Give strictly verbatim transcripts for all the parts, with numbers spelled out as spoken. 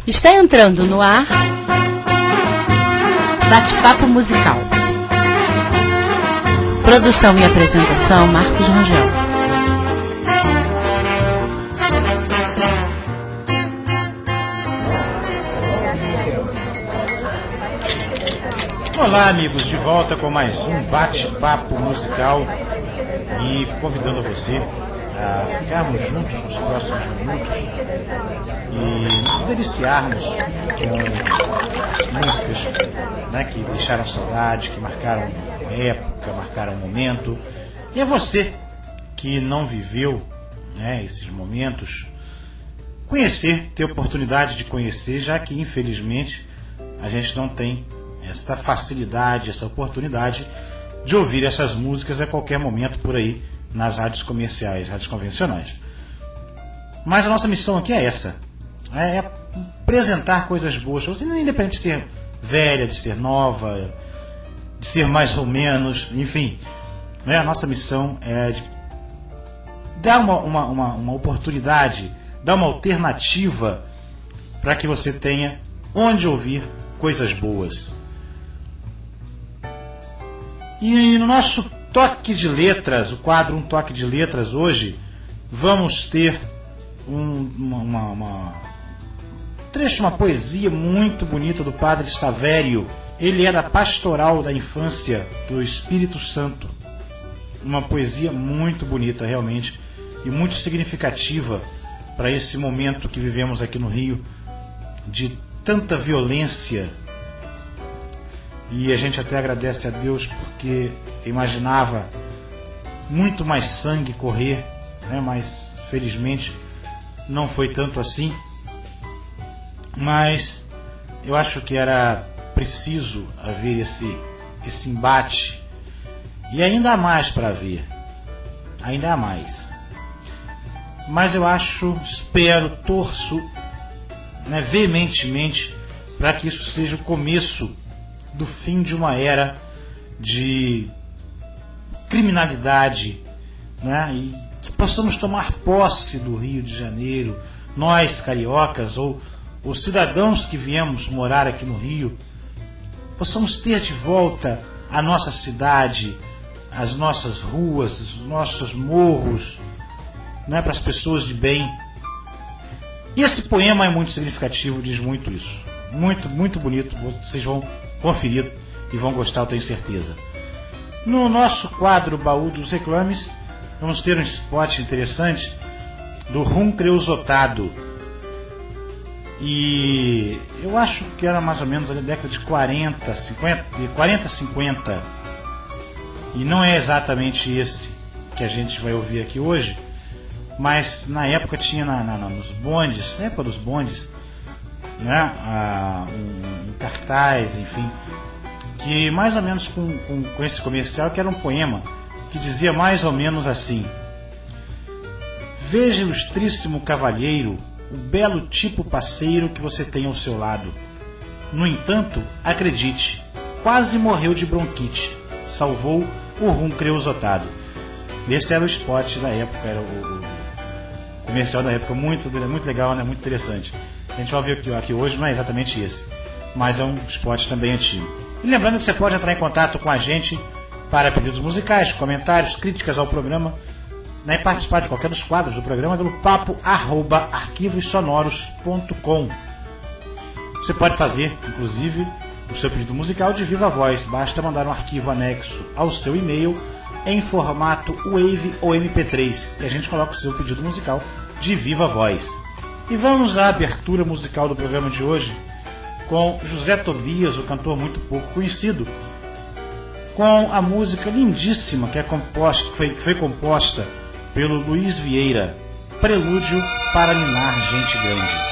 Está entrando no ar Bate-Papo Musical. Produção e apresentação Marcos Rangel. Olá, amigos, de volta com mais um Bate-Papo Musical e convidando você a ficarmos juntos nos próximos minutos e nos deliciarmos com músicas, né, que deixaram saudade, que marcaram época, marcaram momento. E é você que não viveu, né, esses momentos, conhecer, ter oportunidade de conhecer, já que infelizmente a gente não tem essa facilidade, essa oportunidade de ouvir essas músicas a qualquer momento por aí nas rádios comerciais, rádios convencionais. Mas a nossa missão aqui é essa, é apresentar coisas boas, independente de ser velha, de ser nova, de ser mais ou menos, enfim, né? A nossa missão é de dar uma, uma, uma, uma oportunidade, dar uma alternativa para que você tenha onde ouvir coisas boas. E no nosso Toque de Letras, o quadro Um Toque de Letras, hoje vamos ter um, uma, uma, uma trecho, uma poesia muito bonita do Padre Savério. Ele era pastoral da infância do Espírito Santo. Uma poesia muito bonita, realmente, e muito significativa para esse momento que vivemos aqui no Rio, de tanta violência. E a gente até agradece a Deus porque imaginava muito mais sangue correr, né? Mas felizmente não foi tanto assim. Mas eu acho que era preciso haver esse, esse embate, e ainda há mais para haver, ainda há mais. Mas eu acho, espero, torço, né, veementemente para que isso seja o começo do fim de uma era de criminalidade, né? E que possamos tomar posse do Rio de Janeiro, nós cariocas ou os cidadãos que viemos morar aqui no Rio, possamos ter de volta a nossa cidade, as nossas ruas, os nossos morros, né, para as pessoas de bem. E esse poema é muito significativo, diz muito isso, muito, muito bonito. Vocês vão conferir e vão gostar, eu tenho certeza. No nosso quadro Baú dos Reclames, vamos ter um spot interessante do Rum Creusotado. E eu acho que era mais ou menos na década de quarenta, cinquenta, de quarenta, cinquenta. E não é exatamente esse que a gente vai ouvir aqui hoje, mas na época tinha na, na, nos bondes, na época dos bondes, né, ah, um, um cartaz, enfim, que mais ou menos com, com, com esse comercial, que era um poema que dizia mais ou menos assim: veja, ilustríssimo cavalheiro, o belo tipo parceiro que você tem ao seu lado. No entanto, acredite, quase morreu de bronquite, salvou o rum creusotado. Esse era o spot da época, era o, o comercial da época, muito, muito legal, né? Muito interessante. A gente vai ver aqui, aqui hoje, não é exatamente esse, mas é um spot também antigo. E lembrando que você pode entrar em contato com a gente para pedidos musicais, comentários, críticas ao programa, né, e participar de qualquer dos quadros do programa pelo papo arroba arquivos sonoros ponto com. Você pode fazer, inclusive, o seu pedido musical de viva voz. Basta mandar um arquivo anexo ao seu e-mail em formato WAV ou M P três e a gente coloca o seu pedido musical de viva voz. E vamos à abertura musical do programa de hoje com José Tobias, o cantor muito pouco conhecido, com a música lindíssima que, é composta, que, foi, que foi composta pelo Luiz Vieira, Prelúdio para Ninar Gente Grande.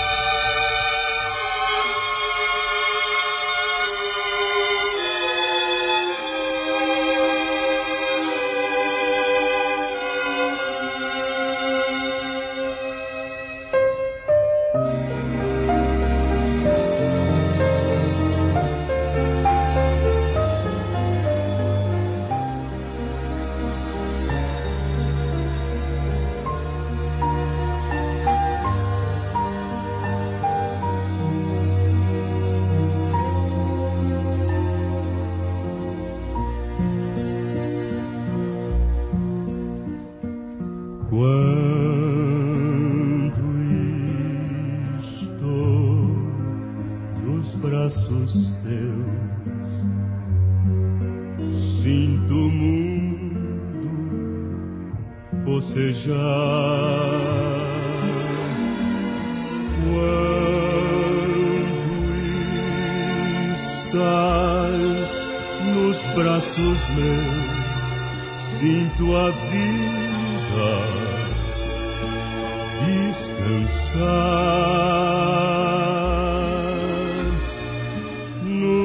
nos braços teus. Sinto o mundo bocejar quando estás nos braços meus. Sinto a vida descansar no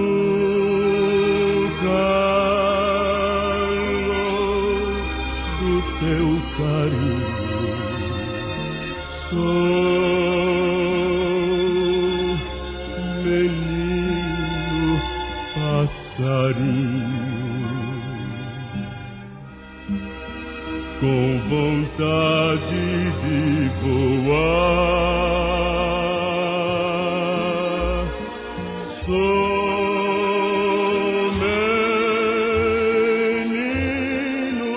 calor do teu carinho. Sou menino passarinho com vontade de voar. Sou menino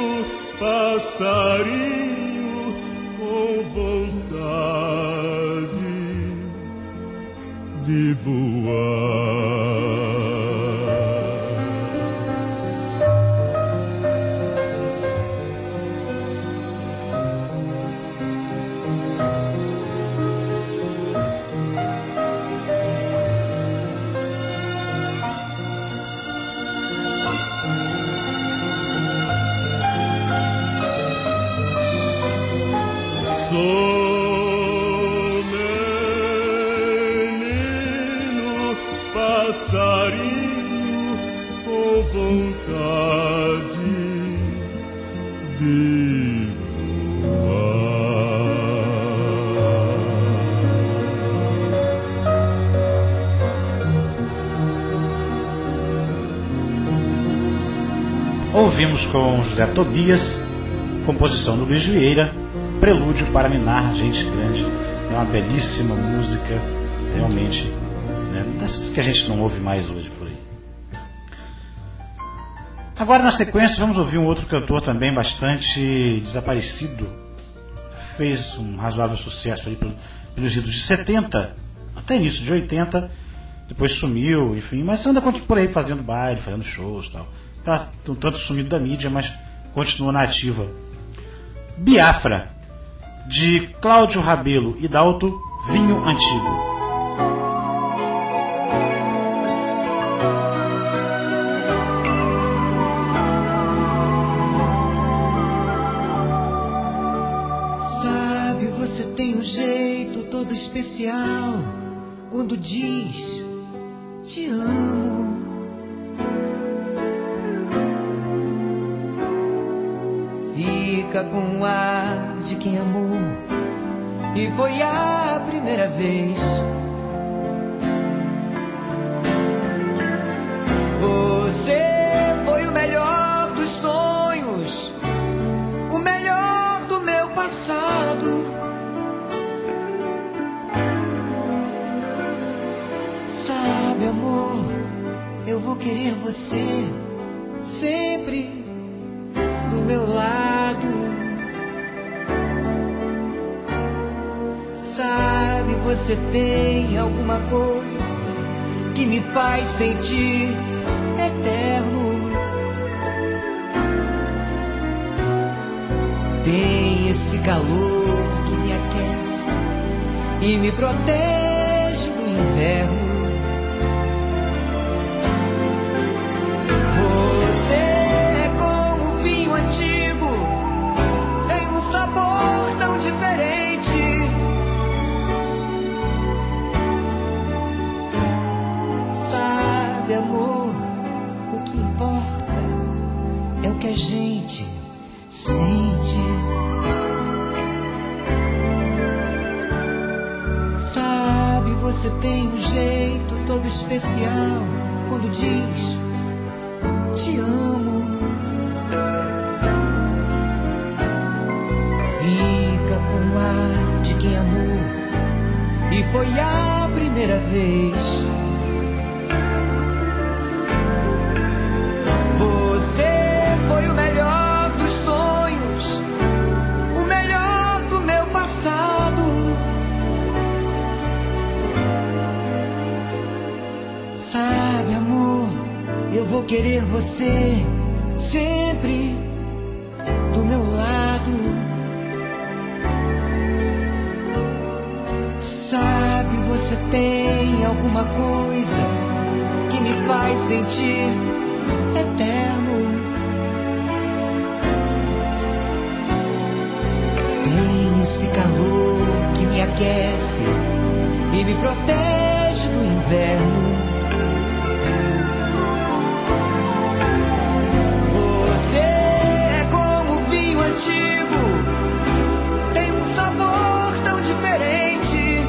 passarinho com vontade de voar. Sou menino passarinho com vontade de voar. Ouvimos com José Tobias, composição do Luiz Vieira, Prelúdio para Ninar, Gente Grande. É uma belíssima música, realmente, né, dessas que a gente não ouve mais hoje por aí. Agora, na sequência, vamos ouvir um outro cantor também bastante desaparecido. Fez um razoável sucesso aí pelos idos de setenta, até início de oitenta, depois sumiu, enfim, mas anda por aí fazendo baile, fazendo shows e tal. Tá um tanto sumido da mídia, mas continua na ativa. Biafra, de Cláudio Rabelo e Dalto, Vinho Antigo. Sabe, você tem um jeito todo especial quando diz te amo. Fica com o ar de quem amou e foi a primeira vez. Você foi o melhor dos sonhos, o melhor do meu passado. Sabe, amor, eu vou querer você sempre do meu lado. Sabe, você tem alguma coisa que me faz sentir eterno. Tem esse calor que me aquece e me protege do inverno. Você é como o vinho antigo, tem um sabor tão diferente. Sabe, amor, o que importa é o que a gente sente. Sabe, você tem um jeito todo especial quando diz te amo. Fica com o ar de quem amou e foi a primeira vez. Você foi o melhor dos sonhos, o melhor do meu passado. Sabe, amor, eu vou querer você sempre do meu lado. Sabe, você tem alguma coisa que me faz sentir eterno. Tem esse calor que me aquece e me protege do inverno. Você é como vinho antigo, tem um sabor tão diferente.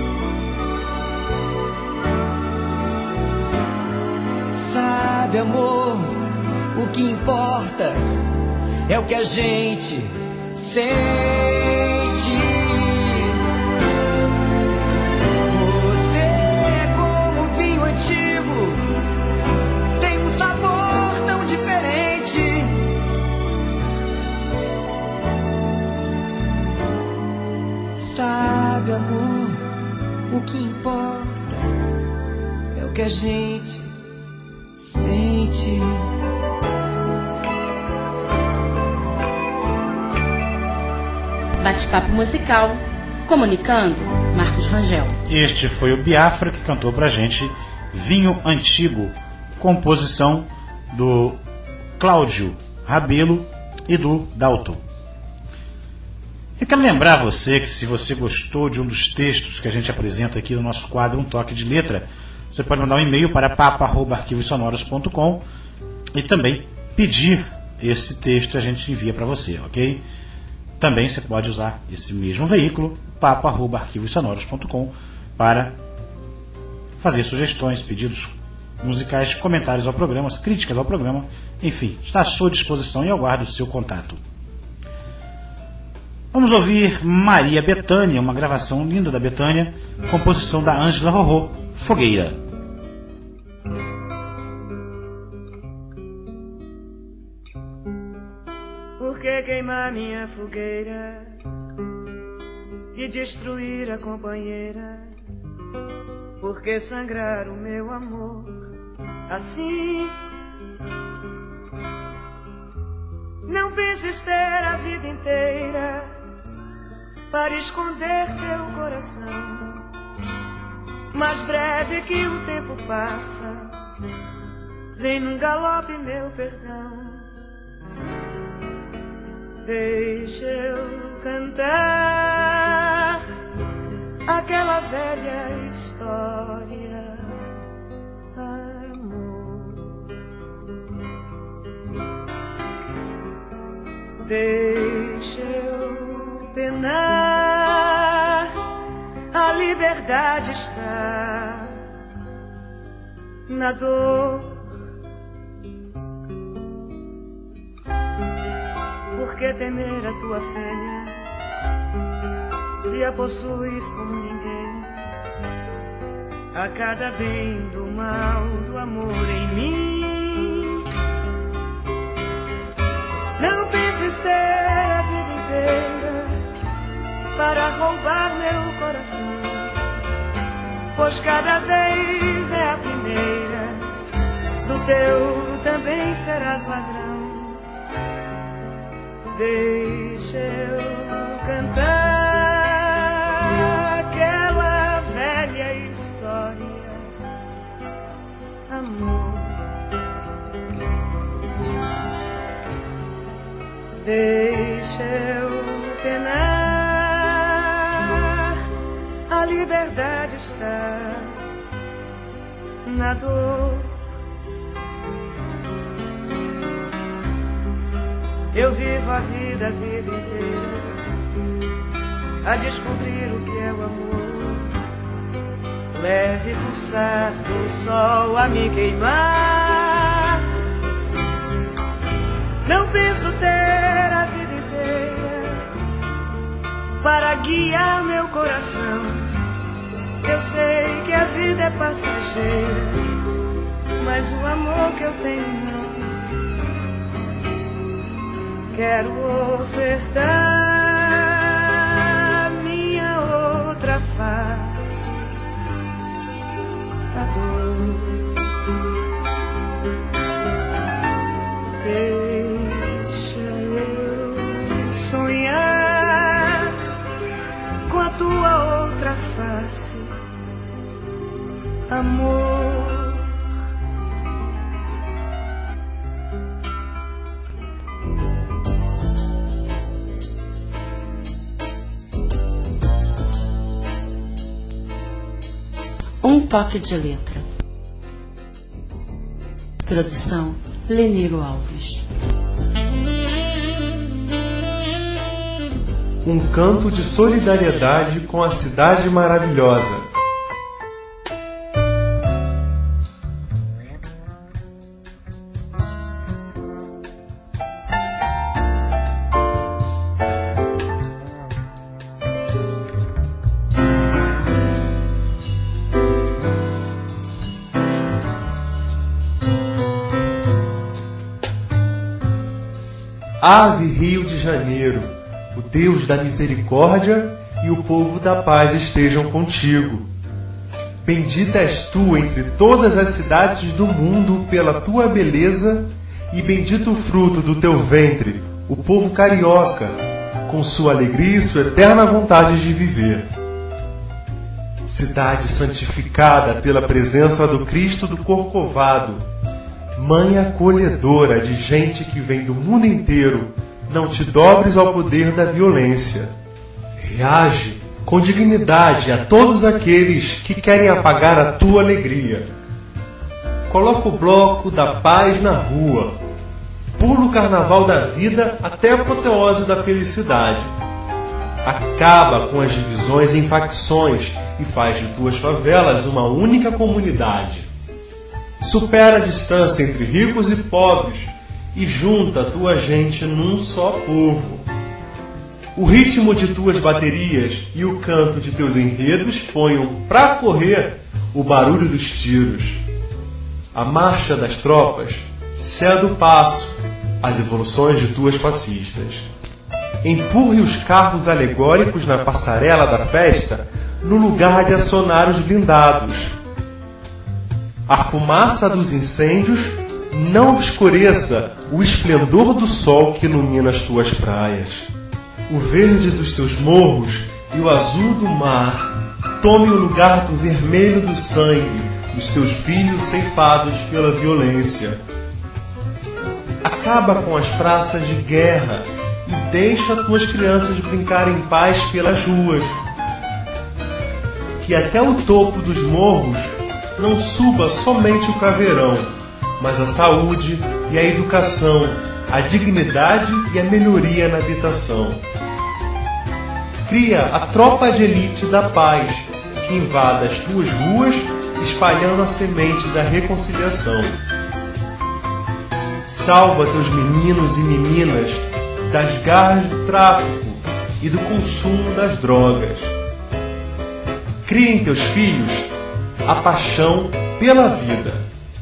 Sabe, amor, o que importa é o que a gente sente. Você é como vinho antigo, tem um sabor tão diferente. Sabe, amor, o que importa é o que a gente sente. Bate-papo musical, comunicando, Marcos Rangel. Este foi o Biafra que cantou pra gente Vinho Antigo, composição do Cláudio Rabelo e do Dalton. Eu quero lembrar você que, se você gostou de um dos textos que a gente apresenta aqui no nosso quadro Um Toque de Letra, você pode mandar um e-mail para papo arroba arquivos sonoros ponto com e também pedir esse texto, a gente envia para você, ok? Também você pode usar esse mesmo veículo, papo arroba arquivos sonoros ponto com, para fazer sugestões, pedidos musicais, comentários ao programa, críticas ao programa, enfim, está à sua disposição e eu aguardo o seu contato. Vamos ouvir Maria Bethânia, uma gravação linda da Bethânia, composição da Ângela Rorô, Fogueira. Por que queimar minha fogueira e destruir a companheira? Por que sangrar o meu amor assim? Não penses ter a vida inteira para esconder teu coração. Mais breve que o tempo passa, vem num galope meu perdão. Deixa eu cantar aquela velha história, amor. Deixa eu penar, a liberdade está na dor. Por que temer a tua fêmea, se a possuis como ninguém? A cada bem do mal, do amor em mim. Não penses ter a vida inteira para roubar meu coração, pois cada vez é a primeira, do teu também serás ladrão. Deixa eu cantar aquela velha história, amor. Deixa eu penar, a liberdade está na dor. Eu vivo a vida, a vida inteira, a descobrir o que é o amor. Leve pulsar do sol a me queimar. Não penso ter a vida inteira para guiar meu coração. Eu sei que a vida é passageira, mas o amor que eu tenho não. Quero ofertar minha outra face, a dor. Deixa eu sonhar com a tua outra face, amor. Um toque de letra. Produção Leniro Alves. Um canto de solidariedade com a cidade maravilhosa. Ave Rio de Janeiro, o Deus da misericórdia e o povo da paz estejam contigo. Bendita és tu entre todas as cidades do mundo pela tua beleza, e bendito o fruto do teu ventre, o povo carioca, com sua alegria e sua eterna vontade de viver. Cidade santificada pela presença do Cristo do Corcovado, mãe acolhedora de gente que vem do mundo inteiro, não te dobres ao poder da violência. Reage com dignidade a todos aqueles que querem apagar a tua alegria. Coloca o bloco da paz na rua. Pula o carnaval da vida até a apoteose da felicidade. Acaba com as divisões em facções e faz de tuas favelas uma única comunidade. Supera a distância entre ricos e pobres e junta a tua gente num só povo. O ritmo de tuas baterias e o canto de teus enredos ponham pra correr o barulho dos tiros. A marcha das tropas cede o passo às evoluções de tuas fascistas. Empurre os carros alegóricos na passarela da festa no lugar de acionar os blindados. A fumaça dos incêndios não obscureça o esplendor do sol que ilumina as tuas praias. O verde dos teus morros e o azul do mar tome o lugar do vermelho do sangue dos teus filhos ceifados pela violência. Acaba com as praças de guerra e deixa tuas crianças brincar em paz pelas ruas. Que até o topo dos morros não suba somente o caveirão, mas a saúde e a educação, a dignidade e a melhoria na habitação. Cria a tropa de elite da paz, que invada as tuas ruas, espalhando a semente da reconciliação. Salva teus meninos e meninas das garras do tráfico e do consumo das drogas. Cria em teus filhos a paixão pela vida.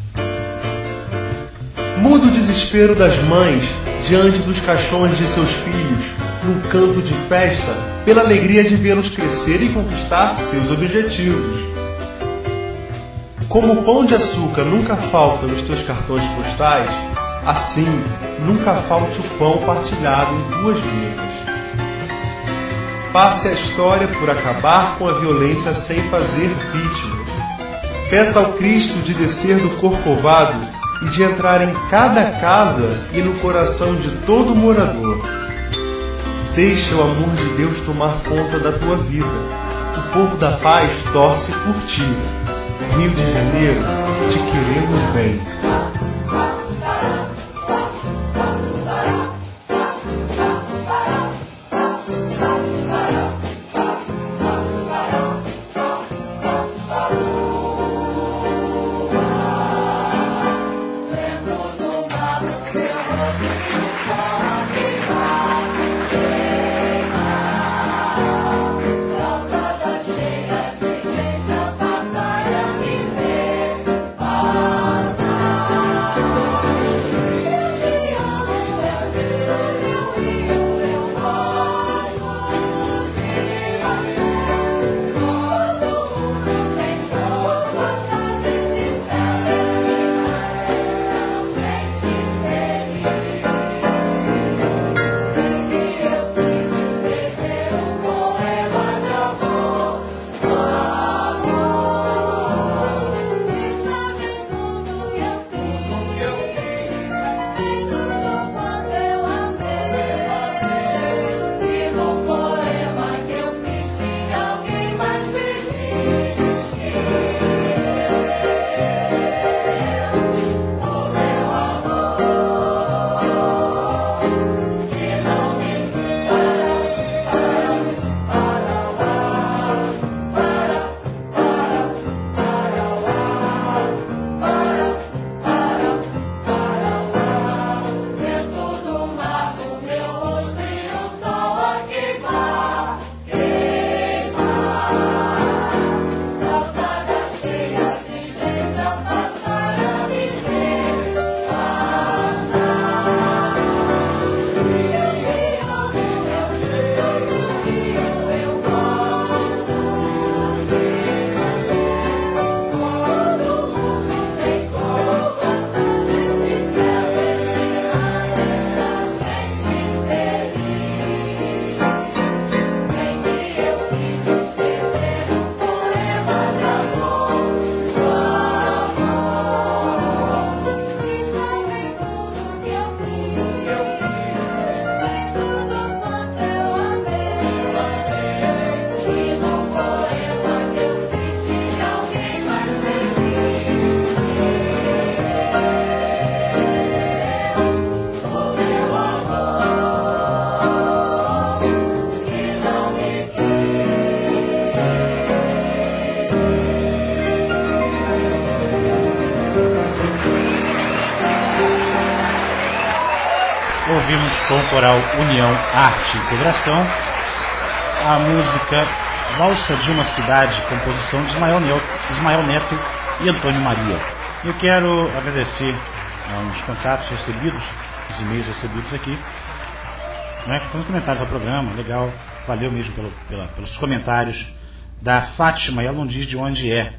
Muda o desespero das mães diante dos caixões de seus filhos, num canto de festa, pela alegria de vê-los crescer e conquistar seus objetivos. Como o pão de açúcar nunca falta nos teus cartões postais, assim nunca falte o pão partilhado em tuas mesas. Passe a história por acabar com a violência sem fazer vítimas. Peça ao Cristo de descer do Corcovado e de entrar em cada casa e no coração de todo morador. Deixa o amor de Deus tomar conta da tua vida. O povo da paz torce por ti. Rio de Janeiro, te queremos bem. Passar Ouvimos com o coral União, Arte e Integração a música Valsa de uma Cidade, composição de Ismael Neto, Ismael Neto e Antônio Maria. Eu quero agradecer aos contatos recebidos, os e-mails recebidos aqui, né, com os comentários ao programa, legal, valeu mesmo pelo, pela, pelos comentários da Fátima, e ela não diz de onde é.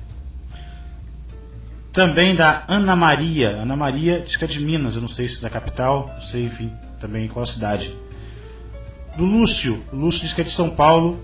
Também da Ana Maria, Ana Maria diz que é de Minas, eu não sei se é da capital, não sei, enfim, também em qual cidade. Do Lúcio, o Lúcio diz que é de São Paulo,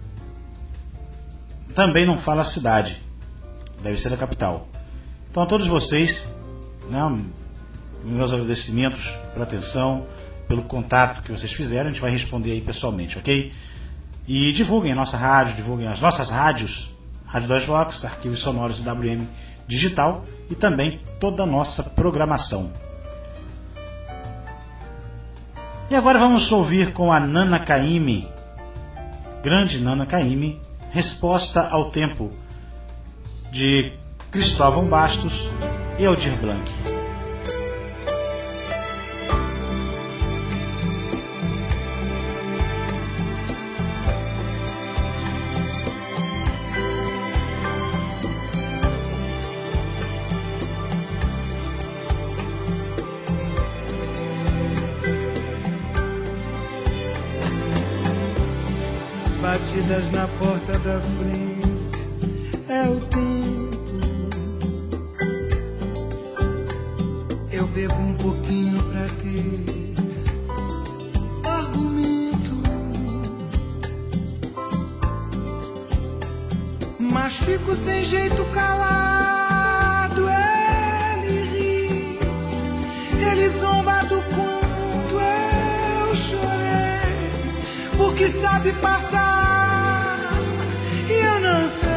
também não fala a cidade, deve ser da capital. Então a todos vocês, né, meus agradecimentos pela atenção, pelo contato que vocês fizeram, a gente vai responder aí pessoalmente, ok? E divulguem a nossa rádio, divulguem as nossas rádios, Rádio das Vox, Arquivos Sonoros e W M Digital, e também toda a nossa programação. E agora vamos ouvir com a Nana Caymmi, grande Nana Caymmi, Resposta ao Tempo, de Cristóvão Bastos e Aldir Blanc. Batidas na porta da frente, é o tempo. Eu bebo um pouquinho pra ter argumento, mas fico sem jeito calado. Ele ri, ele zomba do quanto eu chorei, porque sabe passar. Não sei.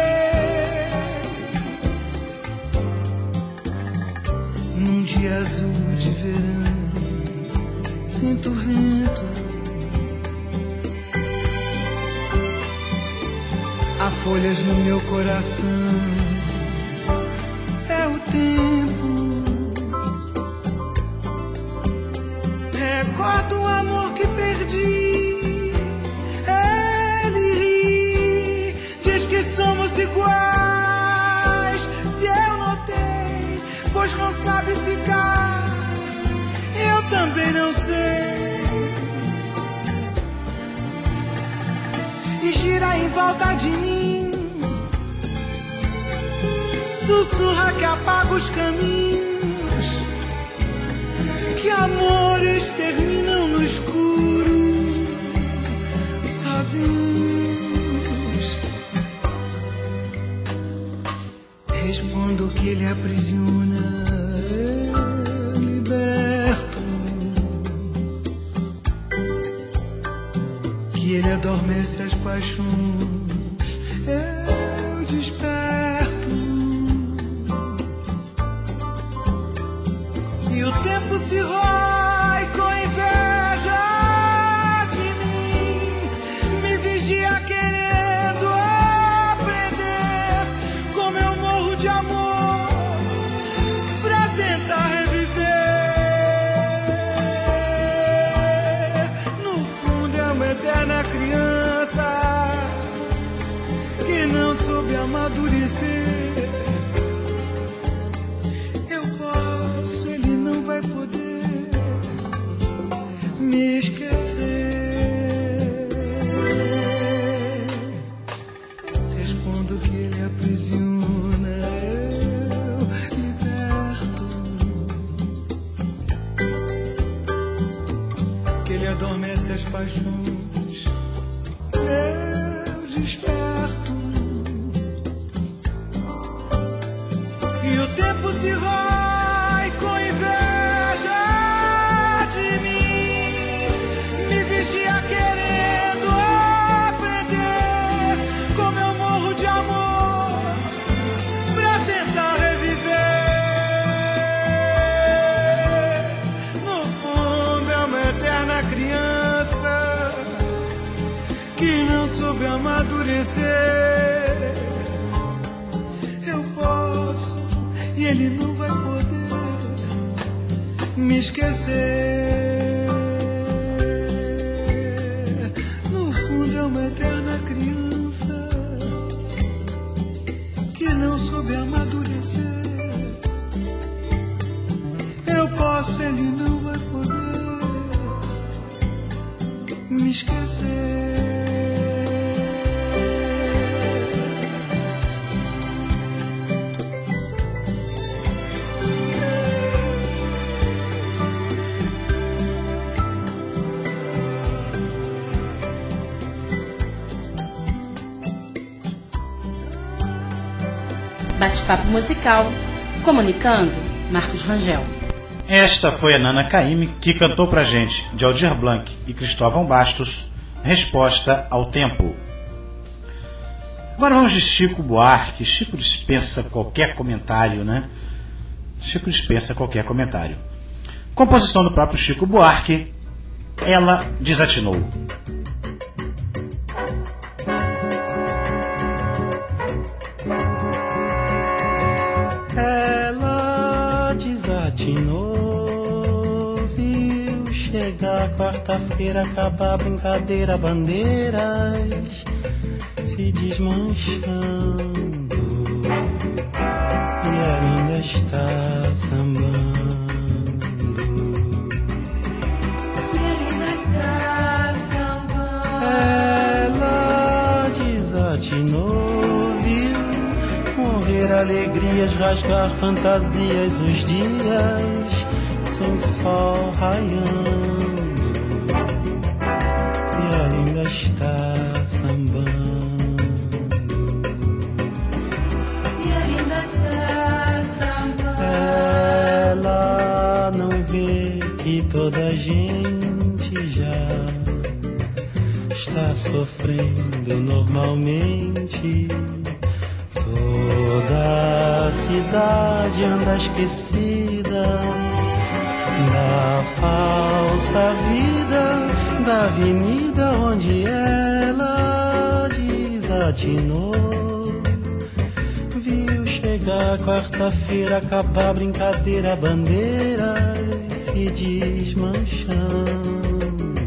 Num dia azul de verão, sinto o vento, há folhas no meu coração, é o tempo. Recordo o amor que perdi. Iguais, se eu notei, pois não sabe ficar, eu também não sei. E gira em volta de mim, sussurra que apaga os caminhos, que amores terminam no escuro, sozinhos. Respondo que ele aprisiona, eu liberto, que ele adormece as paixões, eu desperto, e o tempo se rói com inveja de mim, me vigia querendo aprender como eu morro de amor pra tentar reviver. No fundo é uma eterna criança que não soube amadurecer. Eu posso, ele não vai poder me esquecer. Respondo que ele aprisiona, eu liberto, que ele adormece as paixões, eu desperto, e o tempo se rói com inveja de mim, me vigia querendo aprender como eu morro de amor pra tentar reviver. No fundo é uma eterna criança que não soube amadurecer. Eu posso e ele não vai poder me esquecer. deve amadurecer. Eu posso, ele não vai poder me esquecer. Bate-papo musical, comunicando, Marcos Rangel. Esta foi a Nana Caymmi que cantou pra gente, de Aldir Blanc e Cristóvão Bastos, Resposta ao Tempo. Agora vamos de Chico Buarque. Chico dispensa qualquer comentário, né? Chico dispensa qualquer comentário. Composição do próprio Chico Buarque, Ela Desatinou. Viu chegar quarta-feira, acabar a brincadeira, bandeiras se desmanchando e ela ainda está sambando. E ela ainda está sambando. Ela desatinou, viu morrer alegrias, rasgar fantasias, os dias sem sol raiando e ela ainda está sambando. E ela ainda está sambando. Ela não vê que toda a gente já está sofrendo normalmente. Toda a cidade anda esquecida da falsa vida, da avenida onde ela desatinou. Viu chegar quarta-feira, acabar a brincadeira, bandeiras se desmanchando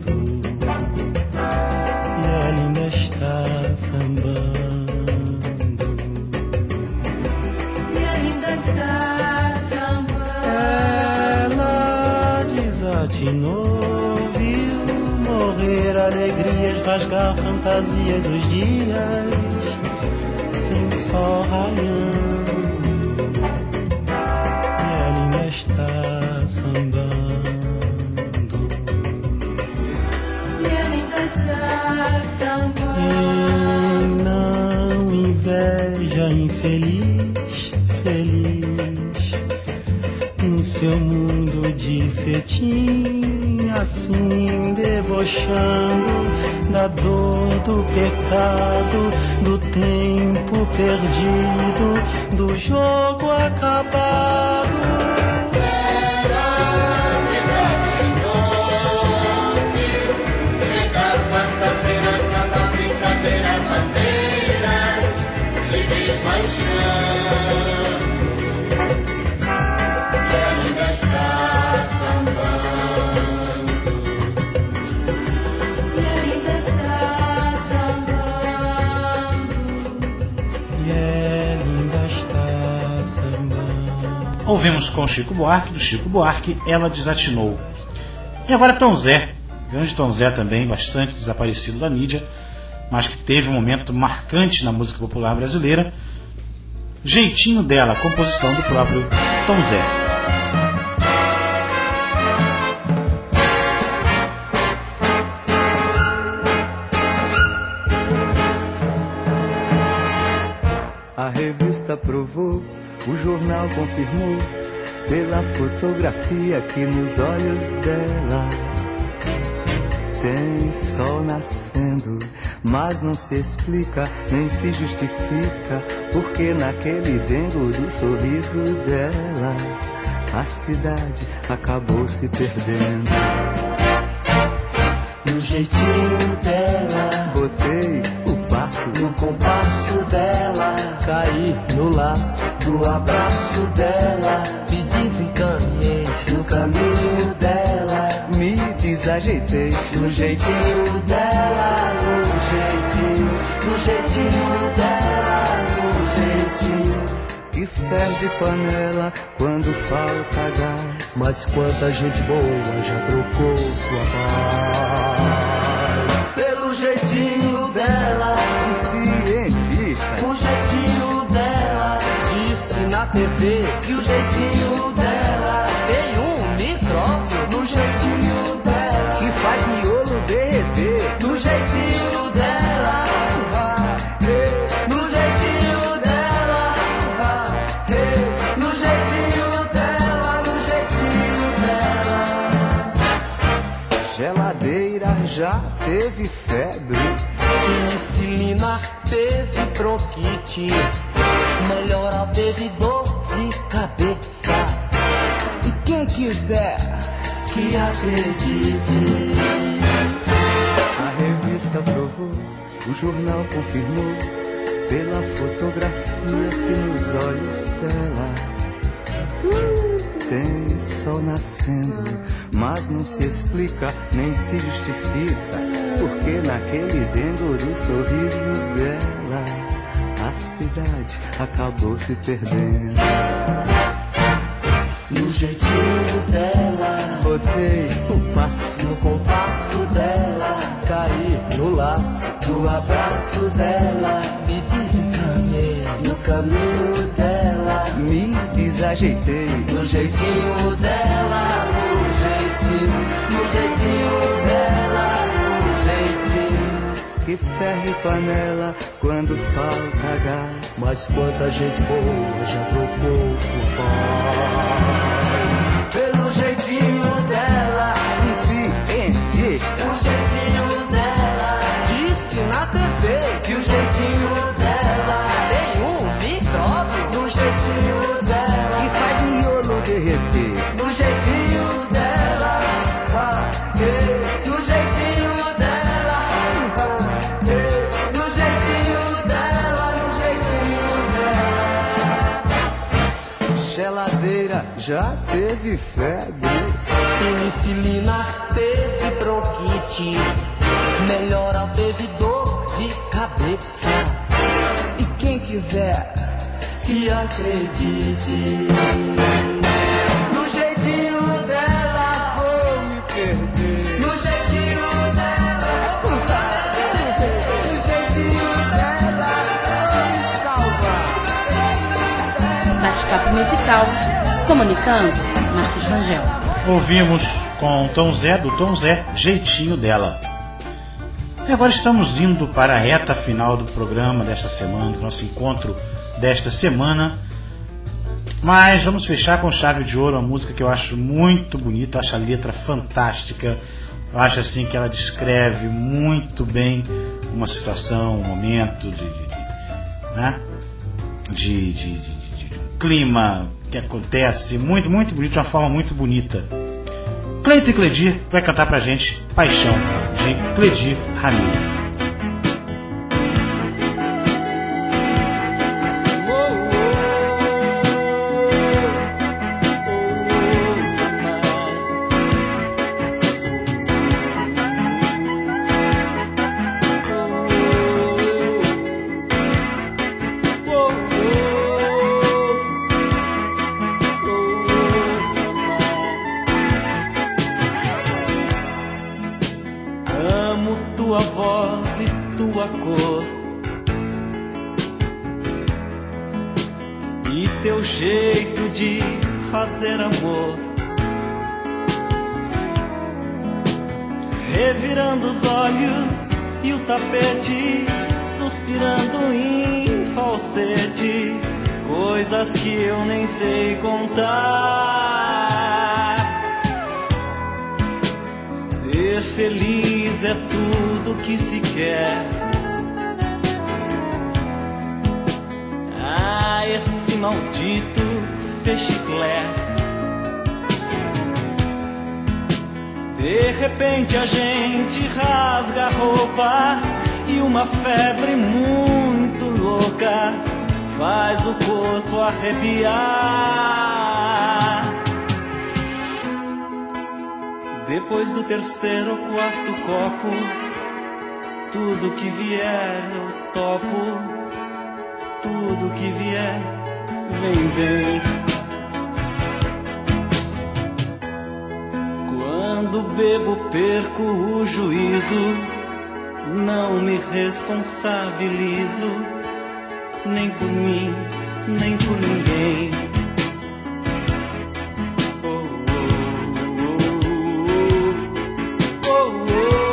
e ela ainda está sambando. Ela desatinou, viu morrer alegrias, rasgar fantasias, os dias sem sol raiando e ela ainda está sambando. E ela ainda está sambando. Quem não inveja infeliz, feliz no seu mundo de cetim, assim debochando da dor, do pecado, do tempo perdido, do jogo acabado. Ouvimos com Chico Buarque, do Chico Buarque, Ela Desatinou. E agora Tom Zé, grande Tom Zé também, bastante desaparecido da mídia, mas que teve um momento marcante na música popular brasileira. Jeitinho Dela, composição do próprio Tom Zé. A revista provou, o jornal confirmou, pela fotografia que nos olhos dela tem sol nascendo, mas não se explica, nem se justifica, porque naquele dengo do sorriso dela, a cidade acabou se perdendo. No jeitinho dela, botei o passo no compasso dela, caí no laço do abraço dela, me desencaminhei no caminho dela, me desajeitei no jeitinho dela, no jeitinho, no jeitinho dela, no jeitinho. E ferve panela quando falta gás. Mas quanta gente boa já trocou sua paz pelo jeitinho dela, cientista. O jeitinho dela, disse na T V que o jeitinho dela tem um micróbio. No jeitinho dela, que faz miolo derreter. No jeitinho dela, no jeitinho dela, no jeitinho dela, no jeitinho dela. Geladeira já teve febre, Penicilina teve bronquite, Melhora teve dor de cabeça. E quem quiser que acredite. A revista provou, o jornal confirmou, pela fotografia que nos olhos dela uh, tem sol nascendo, mas não se explica nem se justifica, porque naquele dengo do sorriso dela a cidade acabou se perdendo. No jeitinho dela, botei o passo no compasso dela, caí no laço do abraço dela, me desencanhei no caminho dela, me desajeitei no jeitinho dela, no jeitinho, no jeitinho dela, no jeitinho que ferve panela quando falta gás. Mas quanta gente boa já trocou por paz pelo jeitinho dela, cientista. O jeitinho dela, disse na T V que o jeitinho dela tem um micróbio. No jeitinho dela, que faz miolo derreter. No jeitinho dela, hey, no jeitinho dela, hey, no jeitinho dela, no jeitinho dela. Geladeira já teve febre, Penicilina teve bronquite, Melhora teve dor de cabeça. E quem quiser que acredite. No jeitinho dela vou me perder. No jeitinho dela vou me perder. No jeitinho dela vou me salvar. Bate-papo musical. Comunicando, Marcos Rangel. Ouvimos com Tom Zé, do Tom Zé, Jeitinho Dela. E agora estamos indo para a reta final do programa desta semana, do nosso encontro desta semana. Mas vamos fechar com chave de ouro, uma música que eu acho muito bonita, eu acho a letra fantástica. Eu acho assim que ela descreve muito bem uma situação, um momento de, de, de, né? de, de, de, de, de um clima que acontece muito, muito bonito, de uma forma muito bonita. Cleiton e Cledir vai cantar pra gente Paixão, de Cledir Ramiro. Revirando os olhos e o tapete, suspirando em falsete, coisas que eu nem sei contar. Ser feliz é tudo que se quer. Ah, esse maldito fechiclé. De repente a gente rasga a roupa e uma febre muito louca faz o corpo arrepiar. Depois do terceiro ou quarto copo, tudo que vier eu topo, tudo que vier vem bem. Quando bebo perco o juízo, não me responsabilizo, nem por mim, nem por ninguém. Oh, oh, oh,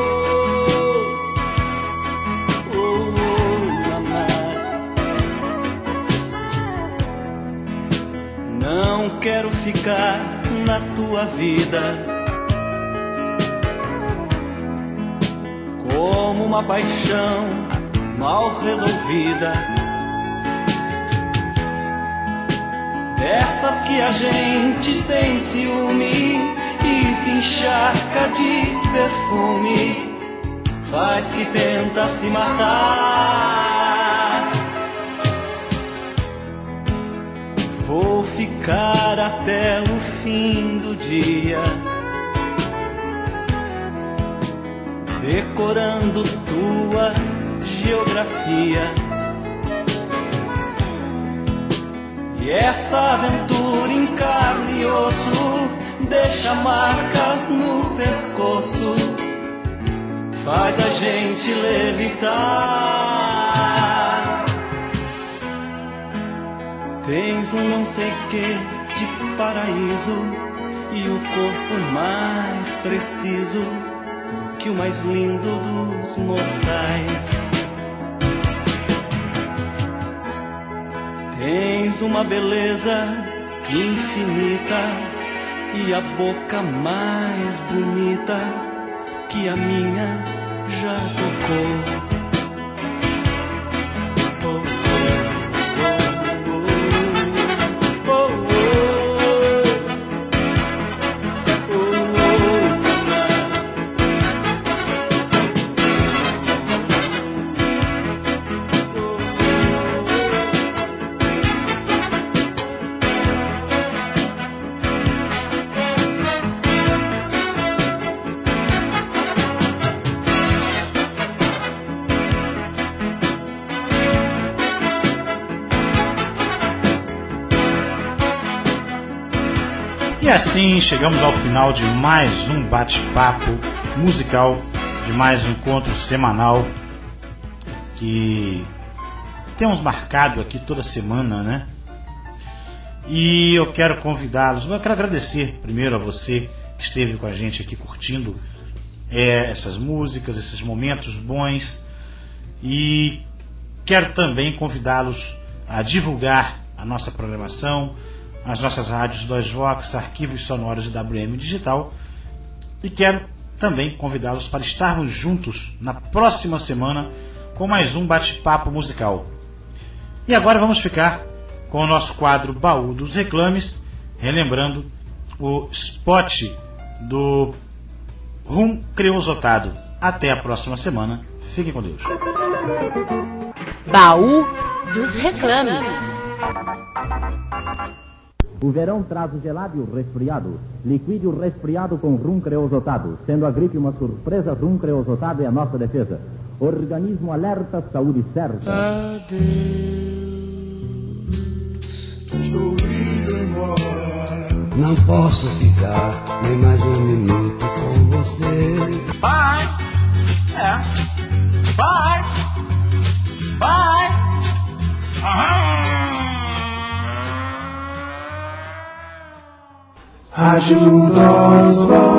oh, oh, oh, amar. Não quero ficar na tua vida como uma paixão mal resolvida, dessas que a gente tem ciúme e se encharca de perfume, faz que tenta se matar. Vou ficar até o fim do dia, decorando tua geografia. E essa aventura em carne e osso deixa marcas no pescoço, faz a gente levitar. Tens um não sei que de paraíso e o corpo mais preciso que o mais lindo dos mortais. Tens uma beleza infinita e a boca mais bonita que a minha já tocou. E assim chegamos ao final de mais um bate-papo musical, de mais um encontro semanal que temos marcado aqui toda semana, né? E eu quero convidá-los, eu quero agradecer primeiro a você que esteve com a gente aqui curtindo é, essas músicas, esses momentos bons, e quero também convidá-los a divulgar a nossa programação, as nossas rádios dois Vox, arquivos sonoros de W M Digital, e quero também convidá-los para estarmos juntos na próxima semana com mais um bate-papo musical. E agora vamos ficar com o nosso quadro Baú dos Reclames, relembrando o spot do Rum Creosotado. Até a próxima semana, fiquem com Deus. Baú dos Reclames. O verão traz o gelado e o resfriado. Liquide o resfriado com rum creosotado. Sendo a gripe uma surpresa, rum creosotado é a nossa defesa. Organismo alerta, saúde certa. Adeus, estou indo embora. Não posso ficar nem mais um minuto com você. Bye! É. Bye! Bye! Aham! Rádio dois Vox.